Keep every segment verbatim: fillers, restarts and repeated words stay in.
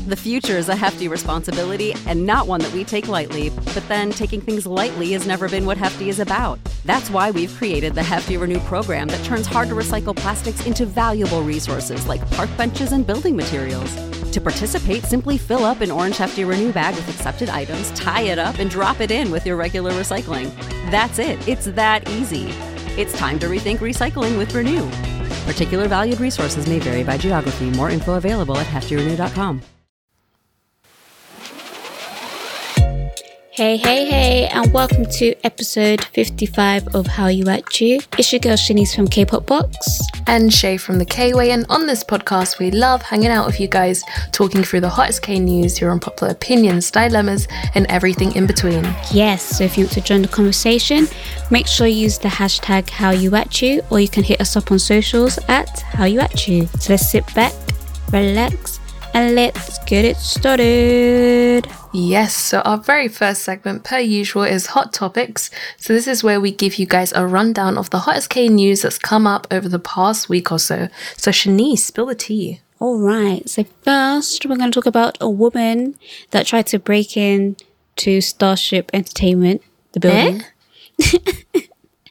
The future is a hefty responsibility and not one that we take lightly, but then taking things lightly has never been what Hefty is about. That's why we've created the Hefty Renew program that turns hard-to-recycle plastics into valuable resources like park benches and building materials. To participate, simply fill up an orange Hefty Renew bag with accepted items, tie it up, and drop it in with your regular recycling. That's it. It's that easy. It's time to rethink recycling with Renew. Particular valued resources may vary by geography. More info available at hefty renew dot com. Hey, hey, hey, and welcome to episode fifty-five of How You At You. It's your girl Shanice from K-Pop Box. And Shay from the K-Way, and on this podcast we love hanging out with you guys, talking through the hottest K news, your unpopular opinions, dilemmas, and everything in between. Yes, so if you want to join the conversation, make sure you use the hashtag HowYouAtYou, or you can hit us up on socials at HowYouAtYou. So let's sit back, relax, and let's get it started. Yes, so our very first segment, per usual, is Hot Topics. So this is where we give you guys a rundown of the hottest K news that's come up over the past week or so. So Shanice, spill the tea. All right, so first we're going to talk about a woman that tried to break in to Starship Entertainment, the building. Eh?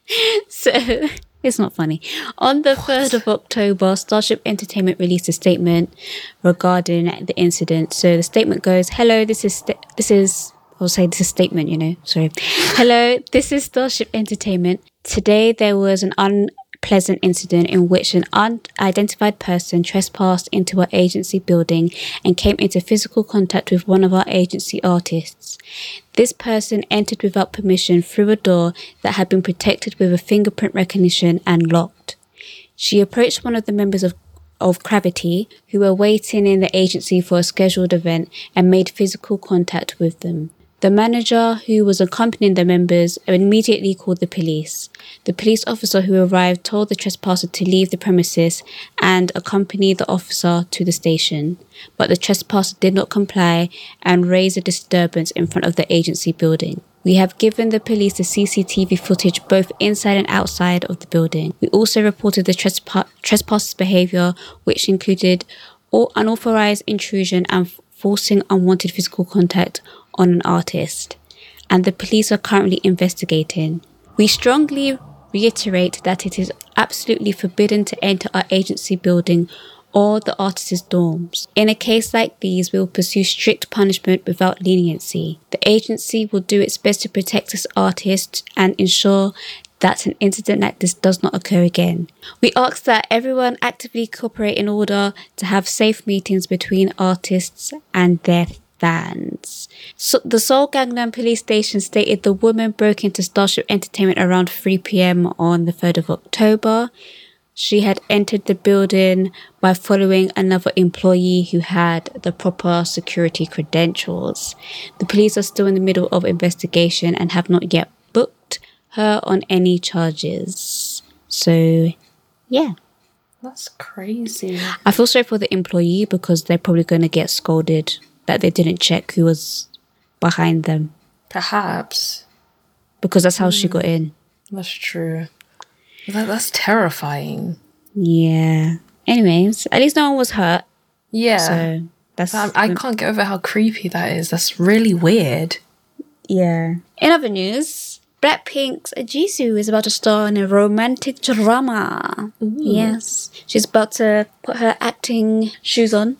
So... It's not funny. On the what? third of October, Starship Entertainment released a statement regarding the incident. So the statement goes, hello, this is, st- this is, I'll say this is statement, you know, sorry. Hello, this is Starship Entertainment. Today there was an unpleasant incident in which an unidentified person trespassed into our agency building and came into physical contact with one of our agency artists. This person entered without permission through a door that had been protected with a fingerprint recognition and locked. She approached one of the members of, of Gravity, who were waiting in the agency for a scheduled event, and made physical contact with them. The manager, who was accompanying the members, immediately called the police. The police officer who arrived told the trespasser to leave the premises and accompany the officer to the station. But the trespasser did not comply and raised a disturbance in front of the agency building. We have given the police the C C T V footage both inside and outside of the building. We also reported the trespa- trespasser's behaviour, which included unauthorised intrusion and forcing unwanted physical contact on an artist, and the police are currently investigating. We strongly reiterate that it is absolutely forbidden to enter our agency building or the artist's dorms. In a case like these, we will pursue strict punishment without leniency. The agency will do its best to protect its artists and ensure that an incident like this does not occur again. We ask that everyone actively cooperate in order to have safe meetings between artists and their fans. So the Seoul Gangnam police station stated the woman broke into Starship Entertainment around three p.m. on the third of October. She had entered the building by following another employee who had the proper security credentials. The police are still in the middle of investigation and have not yet booked her on any charges. So, yeah. That's crazy. I feel sorry for the employee because they're probably going to get scolded that they didn't check who was behind them. Perhaps. Because that's how mm. she got in. That's true. That, that's terrifying. Yeah. Anyways, at least no one was hurt. Yeah. So, that's... I, I can't get over how creepy that is. That's really weird. Yeah. In other news, Blackpink's Jisoo is about to star in a romantic drama. Ooh. Yes. She's about to put her acting shoes on.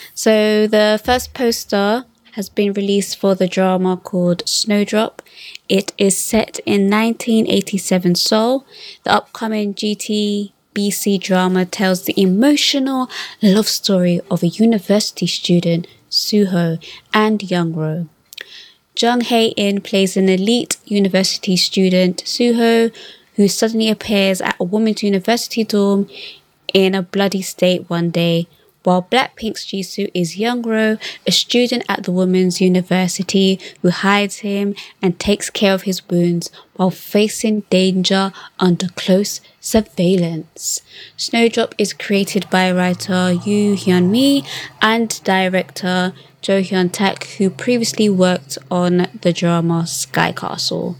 So the first poster has been released for the drama called Snowdrop. It is set in nineteen eighty-seven Seoul. The upcoming G T B C drama tells the emotional love story of a university student, Suho, and Youngro. Jung Hae-in plays an elite university student, Suho, who suddenly appears at a women's university dorm in a bloody state one day, while Blackpink's Jisoo is Youngro, a student at the women's university who hides him and takes care of his wounds while facing danger under close surveillance. Snowdrop is created by writer Yoo Hyun-mi and director Jo Hyun-tak, who previously worked on the drama Sky Castle.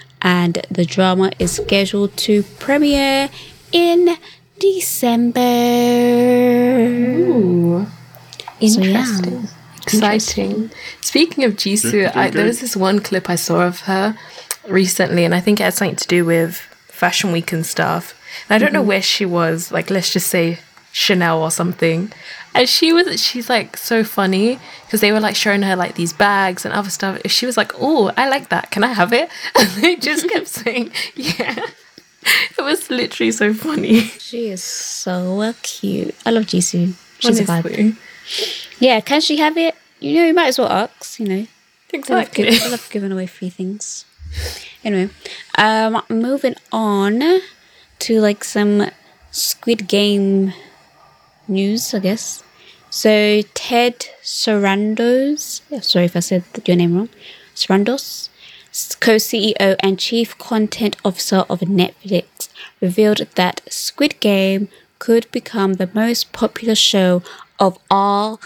And the drama is scheduled to premiere in December. Ooh, interesting. So, yeah. exciting. Speaking of Jisoo, I, there was this one clip I saw of her recently, and I think it had something to do with Fashion Week and stuff. And I don't mm-hmm. know where she was, like, let's just say Chanel or something. And she was, she's like so funny because they were like showing her like these bags and other stuff. She was like, oh, I like that. Can I have it? And they just kept saying, yeah. It was literally so funny. She is so cute. I love Jisoo. She's Honestly. a vibe. Yeah, can she have it? You know, you might as well ask, you know. Exactly. I love, I love giving away free things. Anyway, um, moving on to like some Squid Game news, I guess. So Ted Sarandos, sorry if I said your name wrong, Sarandos, co-C E O and Chief Content Officer of Netflix, revealed that Squid Game could become the most popular show of all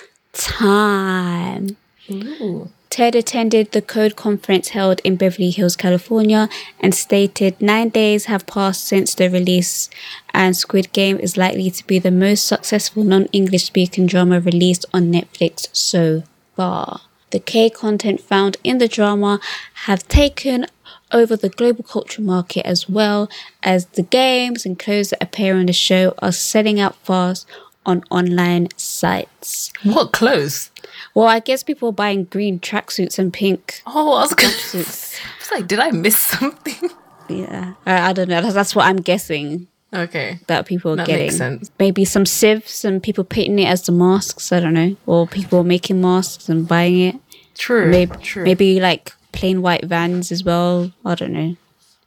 time. Ooh. Ted attended the Code conference held in Beverly Hills, California, and stated nine days have passed since the release, and Squid Game is likely to be the most successful non-English speaking drama released on Netflix so far. The K content found in the drama have taken over the global culture market, as well as the games and clothes that appear on the show are selling out fast on online sites. What clothes? Well, I guess people are buying green tracksuits and pink. Oh, I was, gonna, I was like, did I miss something? Yeah, I, I don't know. That's, that's what I'm guessing. Okay. That people are that getting. Makes sense. Maybe some sieves and people painting it as the masks. I don't know. Or people making masks and buying it. True. Maybe, true. Maybe like plain white Vans as well. I don't know.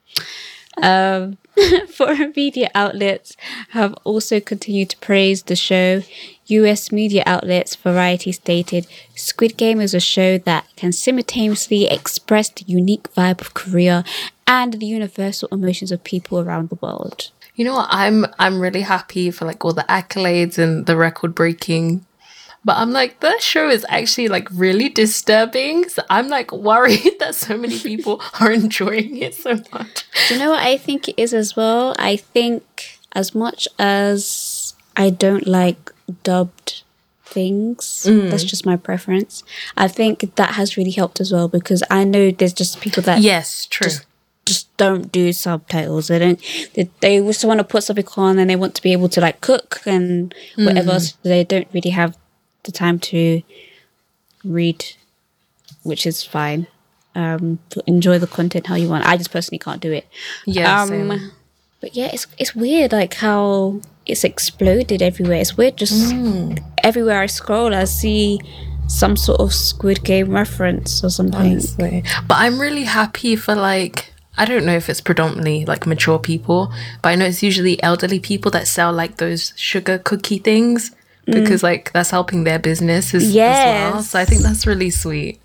Um, foreign media outlets have also continued to praise the show. U S media outlets Variety stated, Squid Game is a show that can simultaneously express the unique vibe of Korea and the universal emotions of people around the world. You know what? I'm I'm really happy for like all the accolades and the record breaking. But I'm like, that show is actually like really disturbing. So I'm like worried that so many people are enjoying it so much. Do you know what I think it is as well? I think as much as I don't like dubbed things, mm. that's just my preference. I think that has really helped as well, because I know there's just people that yes, true. Just, just don't do subtitles. They don't. They, they just want to put something on and they want to be able to like cook and whatever. Mm. So they don't really have the time to read, which is fine. Um, enjoy the content how you want. I just personally can't do it. Yeah, um, same. But yeah, it's it's weird like how it's exploded everywhere. It's weird just mm. everywhere I scroll, I see some sort of Squid Game reference or something. Honestly. But I'm really happy for like, I don't know if it's predominantly like mature people, but I know it's usually elderly people that sell like those sugar cookie things. Because, mm. like, that's helping their business as, yes. as well. So I think that's really sweet.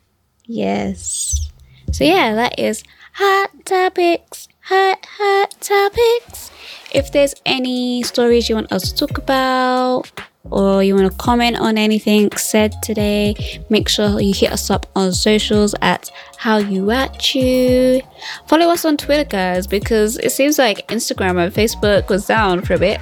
Yes. So, yeah, that is Hot Topics. Hot, hot topics. If there's any stories you want us to talk about, or you want to comment on anything said today, make sure you hit us up on socials at How You At You. Follow us on Twitter, guys, because it seems like Instagram and Facebook was down for a bit.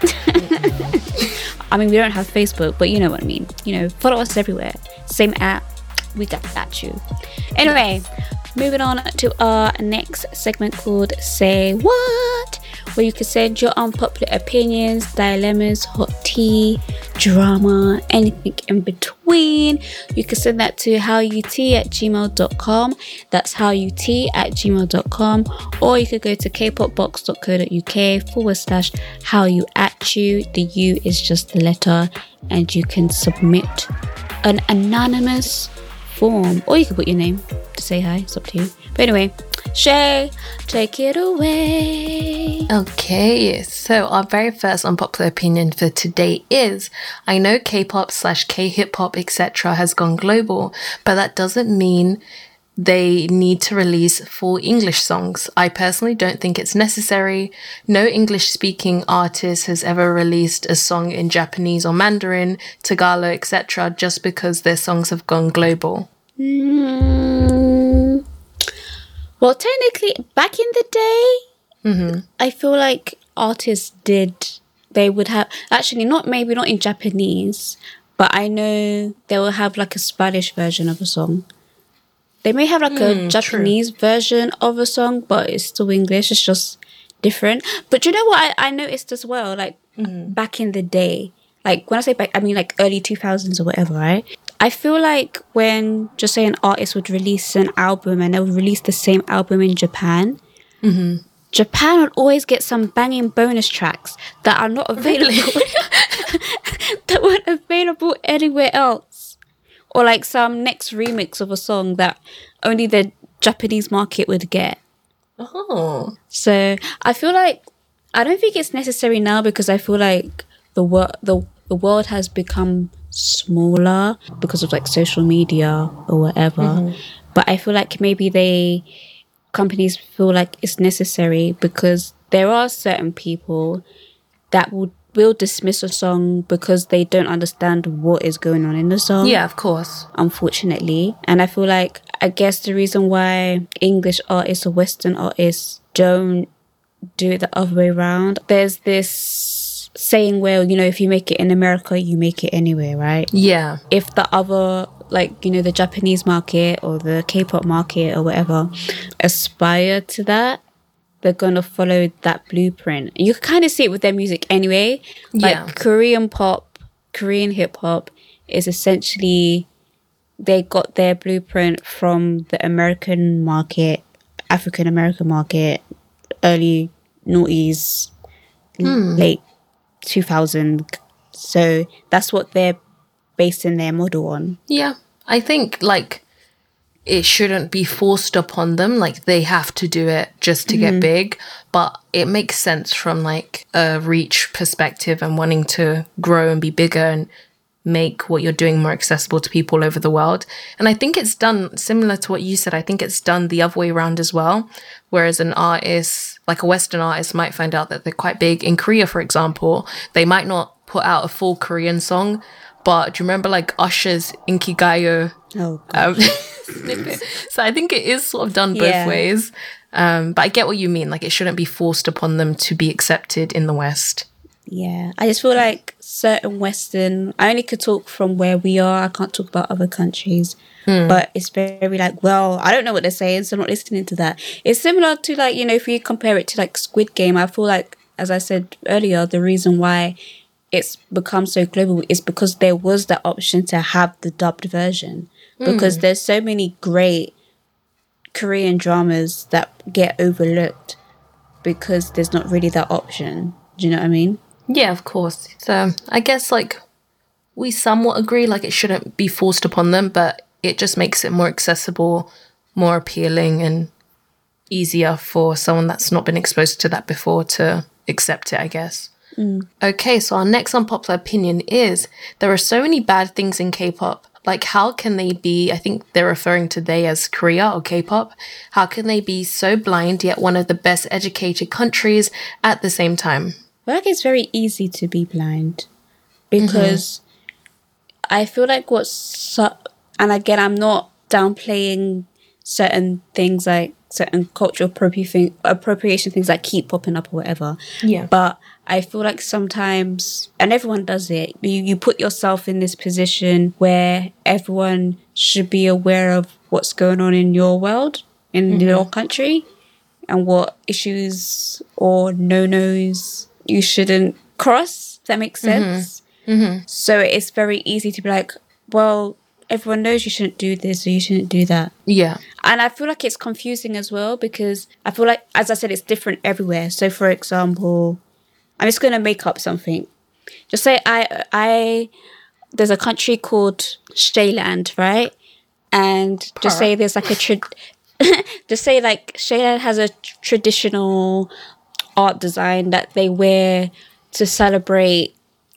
I mean, we don't have Facebook, but you know what I mean. You know, follow us everywhere. Same app. We got that you. Anyway, moving on to our next segment called Say What, where you can send your unpopular opinions, dilemmas, hot tea, drama, anything in between. You can send that to howut at gmail dot com. That's howut at gmail dot com. Or you could go to kpopbox.co.uk forward slash howuatu. The U is just the letter, and you can submit an anonymous form, or you can put your name to say hi. It's up to you. But anyway, Shay, take it away. Okay, so our very first unpopular opinion for today is, I know K-pop slash K-hip-hop et cetera has gone global, but that doesn't mean they need to release full English songs. I personally don't think it's necessary. No English-speaking artist has ever released a song in Japanese or Mandarin, Tagalog, et cetera just because their songs have gone global. Mm. Well, technically, back in the day, mm-hmm. I feel like artists did, they would have, actually not, maybe not in Japanese, but I know they will have like a Spanish version of a song. They may have like mm, a Japanese true. version of a song, but it's still English. It's just different. But you know what I, I noticed as well? Like mm. back in the day, like when I say back, I mean like early two thousands or whatever, right? I feel like when, just say an artist would release an album and they would release the same album in Japan, mm-hmm. Japan would always get some banging bonus tracks that are not available, really? that weren't available anywhere else. Or like some next remix of a song that only the Japanese market would get. Oh. So I feel like, I don't think it's necessary now because I feel like the, wor- the, the world has become smaller because of like social media or whatever. Mm-hmm. But I feel like maybe they... companies feel like it's necessary because there are certain people that will will dismiss a song because they don't understand what is going on in the song. Yeah, of course. Unfortunately. And I feel like, I guess the reason why English artists or Western artists don't do it the other way around, there's this saying where, you know, if you make it in America, you make it anywhere, right? Yeah. If the other... like, you know, the Japanese market or the K-pop market or whatever aspire to that, they're going to follow that blueprint. You can kind of see it with their music anyway. Like yeah. Korean pop, Korean hip-hop is essentially, they got their blueprint from the American market, African-American market, early noughties, hmm. late two thousand. So that's what they're basing their model on. Yeah. I think, like, it shouldn't be forced upon them. Like, they have to do it just to mm-hmm. get big. But it makes sense from, like, a reach perspective and wanting to grow and be bigger and make what you're doing more accessible to people all over the world. And I think it's done, similar to what you said, I think it's done the other way around as well. Whereas an artist, like a Western artist, might find out that they're quite big. In Korea, for example, they might not put out a full Korean song, but do you remember like Usher's Inkigayo oh, um, snippet? So I think it is sort of done both yeah. ways. Um, but I get what you mean. Like, it shouldn't be forced upon them to be accepted in the West. Yeah. I just feel like certain Western... I only could talk from where we are. I can't talk about other countries. Hmm. But it's very like, well, I don't know what they're saying, so I'm not listening to that. It's similar to like, you know, if you compare it to like Squid Game, I feel like, as I said earlier, the reason why it's become so global is because there was that option to have the dubbed version. Because mm. there's so many great Korean dramas that get overlooked because there's not really that option. Do you know what I mean? Yeah, of course. So I guess like we somewhat agree, like it shouldn't be forced upon them, but it just makes it more accessible, more appealing and easier for someone that's not been exposed to that before to accept it, I guess. Mm. Okay, so our next unpopular opinion is there are so many bad things in K-pop. Like, how can they be, I think they're referring to they as Korea or K-pop, how can they be so blind yet one of the best educated countries at the same time? Well, like it's very easy to be blind because mm-hmm. I feel like what's, so, and again, I'm not downplaying certain things like certain cultural appropriation, appropriation things that keep popping up or whatever. Yeah. But I feel like sometimes, and everyone does it, you, you put yourself in this position where everyone should be aware of what's going on in your world, in mm-hmm. your country, and what issues or no-nos you shouldn't cross. Does that make sense? Mm-hmm. Mm-hmm. So it's very easy to be like, well, everyone knows you shouldn't do this or you shouldn't do that. Yeah. And I feel like it's confusing as well because I feel like, as I said, it's different everywhere. So, for example, I'm just going to make up something. Just say I, I, there's a country called Shayland, right? And Par. just say there's like a, tra- just say like Shayland has a t- traditional art design that they wear to celebrate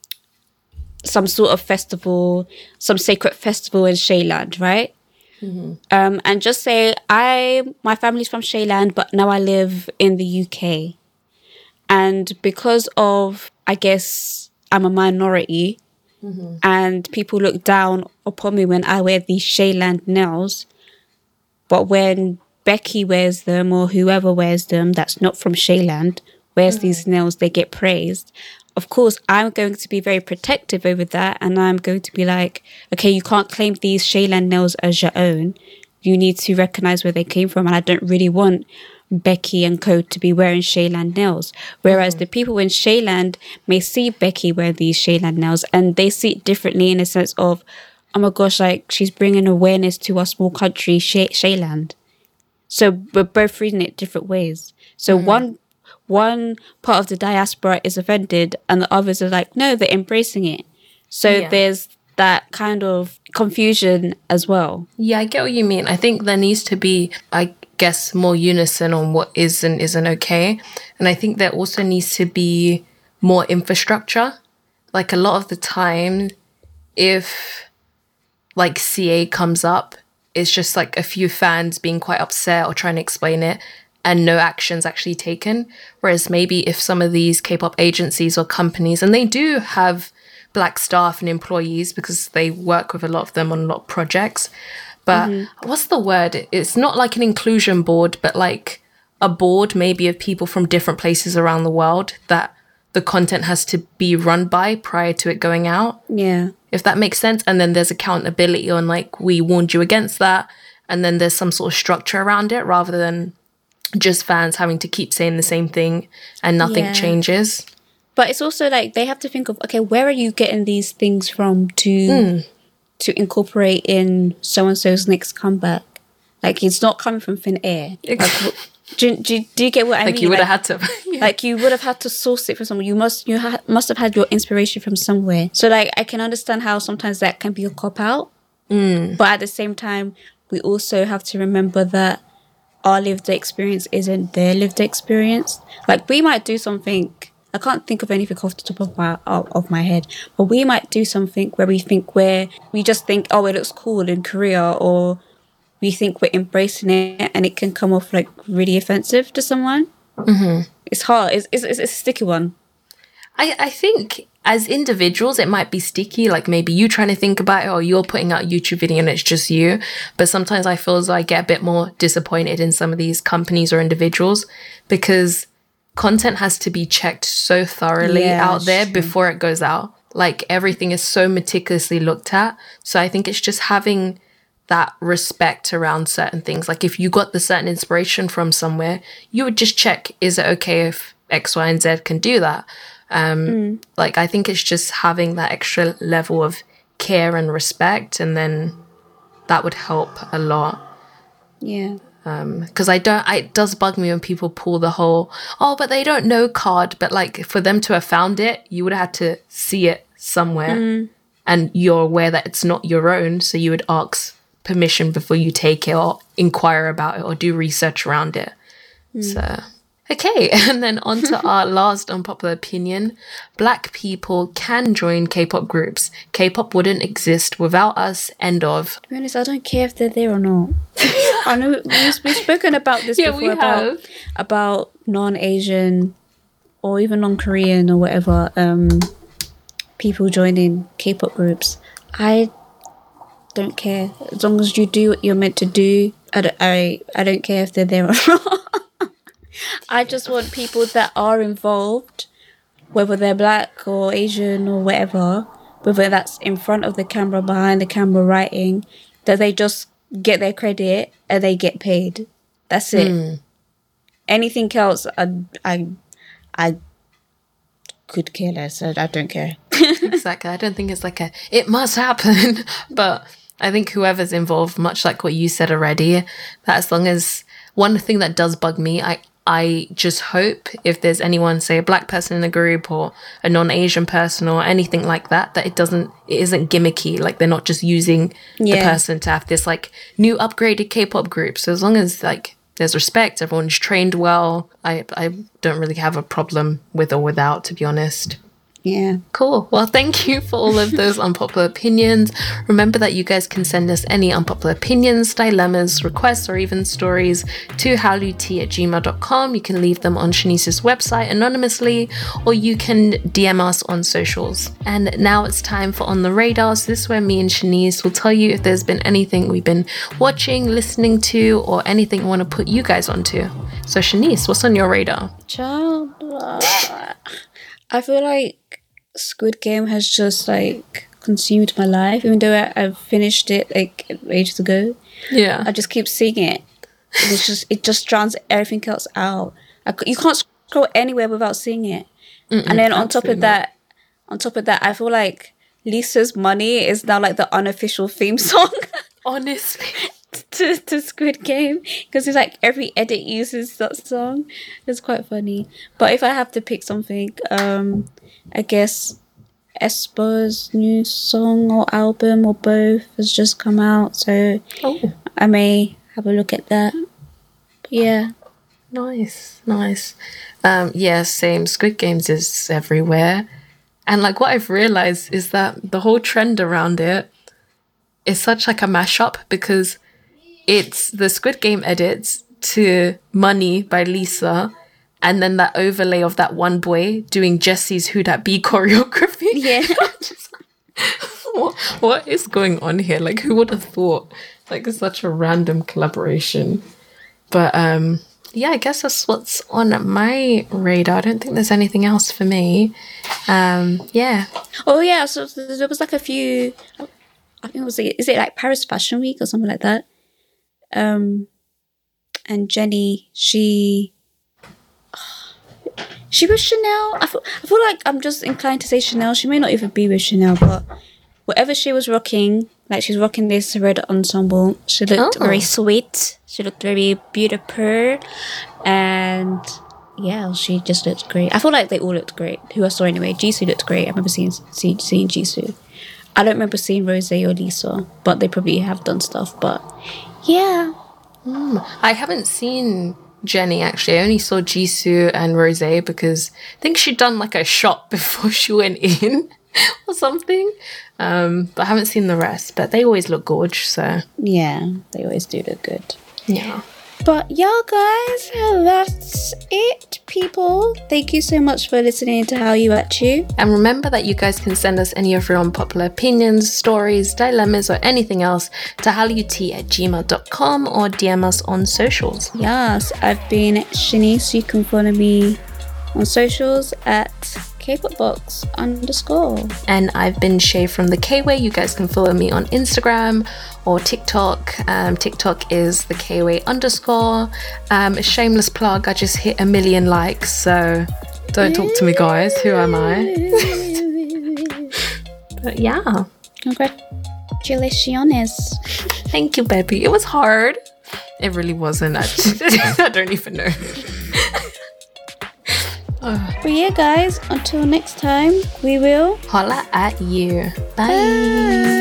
some sort of festival, some sacred festival in Shayland, right? Mm-hmm. Um, and just say I, my family's from Shayland, but now I live in the U K. And because of, I guess, I'm a minority mm-hmm. and people look down upon me when I wear these Shayland nails, but when Becky wears them or whoever wears them that's not from Shayland, wears mm-hmm. these nails, they get praised. of course, I'm going to be very protective over that, and I'm going to be like, okay, you can't claim these Shayland nails as your own. You need to recognize where they came from, and I don't really want Becky and co to be wearing Shayland nails. Whereas mm. the people in Shayland may see Becky wear these Shayland nails, and they see it differently in a sense of, oh my gosh, like she's bringing awareness to our small country, Shay- Shayland. So we're both reading it different ways. So mm. one one part of the diaspora is offended, and the others are like, no, they're embracing it. So yeah. there's that kind of confusion as well. Yeah, I get what you mean. I think there needs to be, I guess, more unison on what is and isn't okay. And I think there also needs to be more infrastructure. Like a lot of the time, if like C A comes up, it's just like a few fans being quite upset or trying to explain it, and no action's actually taken. Whereas maybe if some of these K-pop agencies or companies, and they do have Black staff and employees because they work with a lot of them on a lot of projects, but mm-hmm. what's the word? It's not like an inclusion board, but like a board maybe of people from different places around the world that the content has to be run by prior to it going out. Yeah. If that makes sense. And then there's accountability on like, we warned you against that. And then there's some sort of structure around it rather than just fans having to keep saying the same thing and nothing yeah. changes. But it's also like they have to think of, okay, where are you getting these things from to mm. to incorporate in so-and-so's next comeback? Like, it's not coming from thin air. Like, do, do, do you get what I like mean? You would like, have had to. yeah. Like, you would have had to source it from somewhere. You must you ha- must have had your inspiration from somewhere. So, like, I can understand how sometimes that can be a cop-out. Mm. But at the same time, we also have to remember that our lived experience isn't their lived experience. Like, we might do something, I can't think of anything off the top of my of my head, but we might do something where we think where we just think, oh, it looks cool in Korea, or we think we're embracing it, and it can come off like really offensive to someone. Mm-hmm. It's hard. It's, it's it's a sticky one. I I think as individuals, it might be sticky, like maybe you trying to think about it, or you're putting out a YouTube video and it's just you. But sometimes I feel as though I get a bit more disappointed in some of these companies or individuals because content has to be checked so thoroughly yeah, out there true. before it goes out. Like everything is so meticulously looked at. So I think it's just having that respect around certain things. Like if you got the certain inspiration from somewhere, you would just check, is it okay if X, Y, and Z can do that? Um, mm. Like, I think it's just having that extra level of care and respect, and then that would help a lot. Yeah. Because um, I don't, I, it does bug me when people pull the whole, oh, but they don't know card. But like for them to have found it, you would have had to see it somewhere, mm. and you're aware that it's not your own. So you would ask permission before you take it, or inquire about it, or do research around it. Mm. So. Okay, and then on to our last unpopular opinion. Black people can join K-pop groups. K-pop wouldn't exist without us. End of. To be honest, I don't care if they're there or not. I know we've, we've spoken about this yeah, before, we about, have. about non-Asian or even non-Korean or whatever um, people joining K-pop groups. I don't care. As long as you do what you're meant to do, I don't, I, I don't care if they're there or not. I just want people that are involved, whether they're black or Asian or whatever, whether that's in front of the camera, behind the camera writing, that they just get their credit and they get paid. That's it. Mm. Anything else, I, I, I could care less. I, I don't care. Exactly. I don't think it's like a, it must happen. But I think whoever's involved, much like what you said already, that as long as, one thing that does bug me, I, I just hope if there's anyone, say a black person in the group or a non-Asian person or anything like that, that it doesn't, it isn't gimmicky. Like they're not just using yeah. the person to have this like new upgraded K-pop group. So as long as like there's respect, everyone's trained well, I, I don't really have a problem with or without, to be honest. Yeah. Cool. Well, thank you for all of those unpopular opinions. Remember that you guys can send us any unpopular opinions, dilemmas, requests, or even stories to howlutea at gmail dot com. You can leave them on Shanice's website anonymously, or you can D M us on socials. And now it's time for On the Radar. So this is where me and Shanice will tell you if there's been anything we've been watching, listening to, or anything we want to put you guys onto. So Shanice, what's on your radar? Child, uh, I feel like Squid Game has just like consumed my life, even though I, I finished it like ages ago. Yeah. I just keep seeing it. It's just it just drowns everything else out. I c you can't scroll anywhere without seeing it. Mm-mm, and then on top of absolutely that, on top of that, I feel like Lisa's Money is now like the unofficial theme song Honestly. to, to Squid Game, because it's like every edit uses that song. It's quite funny. But if I have to pick something, um, I guess aespa's new song or album or both has just come out, so Oh. I may have a look at that. But yeah. Nice, nice. Um, yeah, same. Squid Games is everywhere. And like what I've realized is that the whole trend around it is such like a mashup, because it's the Squid Game edits to Money by Lisa, and then that overlay of that one boy doing Jesse's Who Dat Be choreography. Yeah. Just like, what, what is going on here? Like, who would have thought? Like, it's such a random collaboration. But um, yeah, I guess that's what's on my radar. I don't think there's anything else for me. Um, yeah. Oh yeah, so th- there was like a few. I think it was like, is it like Paris Fashion Week or something like that? Um, and Jenny, she, she was Chanel. I feel, I feel like I'm just inclined to say Chanel. She may not even be with Chanel, but whatever she was rocking, like she's rocking this red ensemble. She looked Oh. very sweet. She looked very beautiful, and yeah, she just looked great. I feel like they all looked great. Who I saw anyway. Jisoo looked great. I remember seeing seeing, seeing Jisoo. I don't remember seeing Rose or Lisa, but they probably have done stuff. But yeah, I haven't seen Jenny actually. I only saw Jisoo and Rose because I think she'd done like a shot before she went in or something. Um, but I haven't seen the rest. But they always look gorge, so yeah, they always do look good. yeah. But yeah, guys, that's it, people. Thank you so much for listening to How You At You. And remember that you guys can send us any of your unpopular opinions, stories, dilemmas, or anything else to hallut at gmail dot com or D M us on socials. Yes, I've been Shanice. You can follow me on socials at kpopbox underscore. And I've been Shay from the K-Way. You guys can follow me on Instagram or TikTok. Um, TikTok is the K-Way underscore. Um, a shameless plug, I just hit a million likes, so don't talk to me, guys. Who am I? But yeah. Congratulations. Thank you, baby. It was hard. It really wasn't. I, I don't even know. But yeah, guys, until next time, we will Holla at you. Bye. Bye.